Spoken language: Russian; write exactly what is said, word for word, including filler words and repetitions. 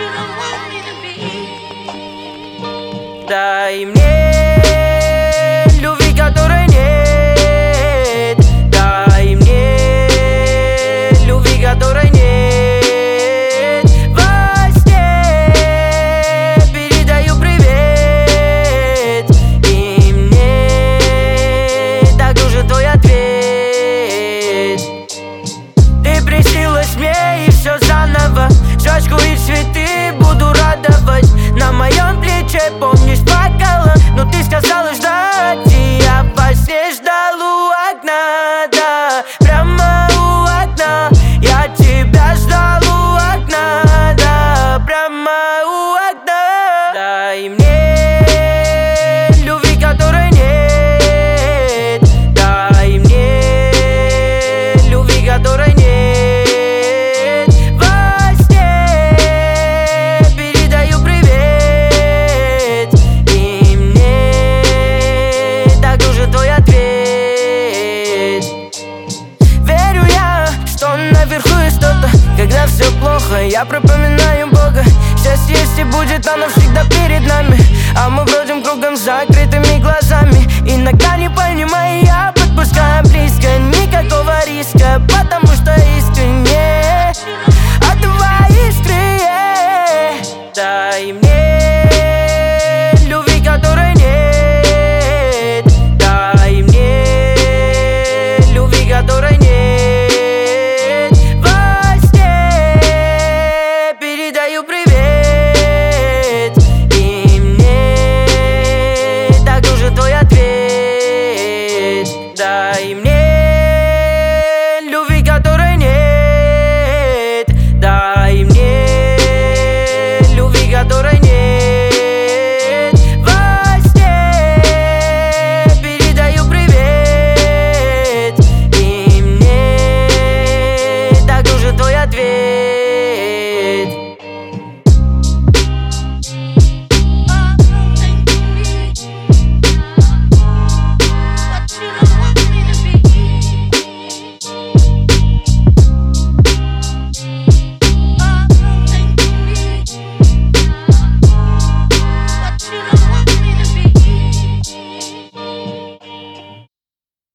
Дай мне любви, которой нет. Дай мне любви, которой нет. Во сне передаю привет, и мне так нужен твой ответ. Ты приснилась мне, и все заново. Жвачку и цветы буду радовать. На моем плече, помнишь, плакала, но ты сказала ждать, и я во сне ждал у окна, да, прямо у окна. Я тебя ждал у окна, да, прямо у окна. Дай мне любви, которой нет. Дай мне любви, которой нет. Наверху есть что-то, когда все плохо, я пропоминаю Бога. Счастье есть и будет, оно всегда перед нами, а мы бродим кругом с закрытыми глазами. Иногда не понимаю, я подпускаю близко, никакого риска, потому